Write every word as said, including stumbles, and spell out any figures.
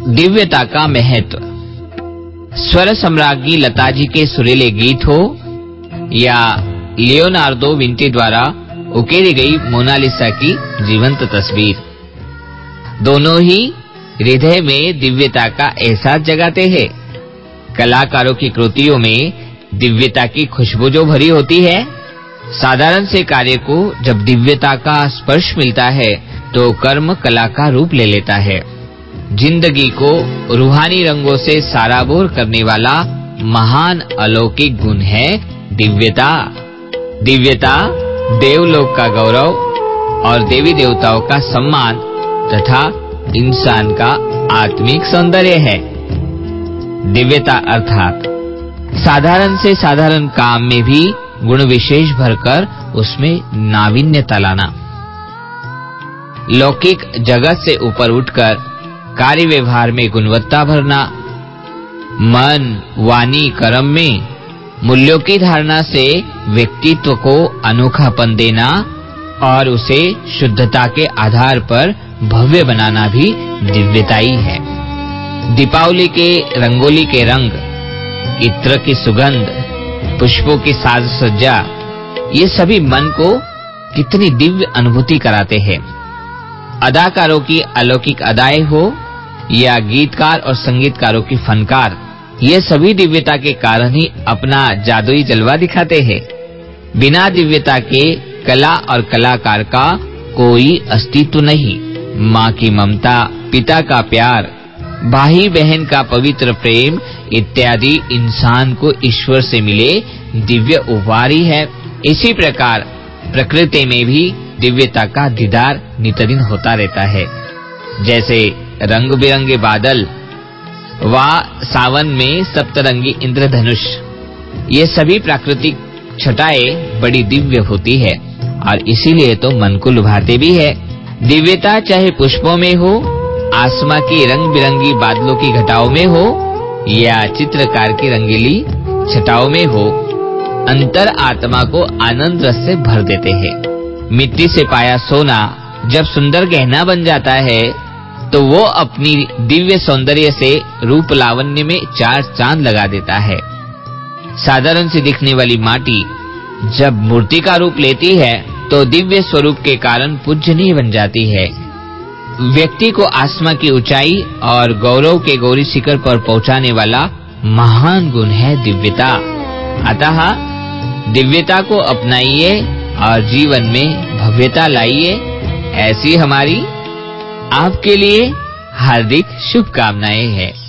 दिव्यता का महत्व। स्वर सम्राज्ञी लता जी के सुरीले गीत हो या लियोनार्दो विंटी द्वारा उकेरी गई मोनालिसा की जीवंत तस्वीर, दोनों ही हृदय में दिव्यता का एहसास जगाते हैं। कलाकारों की कृतियों में दिव्यता की खुशबू जो भरी होती है, साधारण से कार्य को जब दिव्यता का स्पर्श मिलता है तो कर्म कला का रूप ले लेता है। जिंदगी को रूहानी रंगों से साराबोर करने वाला महान अलौकिक गुण है दिव्यता। दिव्यता देवलोक का गौरव और देवी देवताओं का सम्मान तथा इंसान का आत्मिक सौंदर्य है। दिव्यता अर्थात साधारण से साधारण काम में भी गुण विशेष भरकर उसमें नावीन्यता लाना। लौकिक जगत से ऊपर उठकर कार्य व्यवहार में गुणवत्ता भरना। मन वाणी कर्म में मूल्यों की धारणा से व्यक्तित्व को अनोखापन देना और उसे शुद्धता के आधार पर भव्य बनाना भी दिव्यता ही है। दीपावली के रंगोली के रंग, इत्र की सुगंध, पुष्पों की साज सज्जा, ये सभी मन को कितनी दिव्य अनुभूति कराते हैं। अदाकारों की अलौकिक अदाएं हो या गीतकार और संगीतकारों की फनकार, ये सभी दिव्यता के कारण ही अपना जादुई जलवा दिखाते हैं। बिना दिव्यता के कला और कलाकार का कोई अस्तित्व नहीं। माँ की ममता, पिता का प्यार, भाई बहन का पवित्र प्रेम इत्यादि इंसान को ईश्वर से मिले दिव्य उपहार ही है। इसी प्रकार प्रकृति में भी दिव्यता का दीदार नितदिन होता रहता है। जैसे रंग बिरंगे बादल व सावन में सप्तरंगी इंद्रधनुष, ये सभी प्राकृतिक छटाएं बड़ी दिव्य होती है और इसीलिए तो मन को लुभाते भी है। दिव्यता चाहे पुष्पों में हो, आसमां की रंग बिरंगी बादलों की घटाओं में हो या चित्रकार की रंगीली छटाओं में हो, अंतर आत्मा को आनंद रस से भर देते हैं। मिट्टी से पाया सोना जब सुंदर गहना बन जाता है तो वो अपनी दिव्य सौंदर्य से रूप लावण्य में चार चांद लगा देता है। साधारण सी दिखने वाली माटी जब मूर्ति का रूप लेती है तो दिव्य स्वरूप के कारण पूजनीय बन जाती है। व्यक्ति को आसमां की ऊंचाई और गौरव के गौरी शिखर पर पहुंचाने वाला महान गुण है दिव्यता। अतः दिव्यता को अपनाइए और जीवन में भव्यता लाइए। ऐसी हमारी आपके लिए हार्दिक शुभकामनाएं हैं।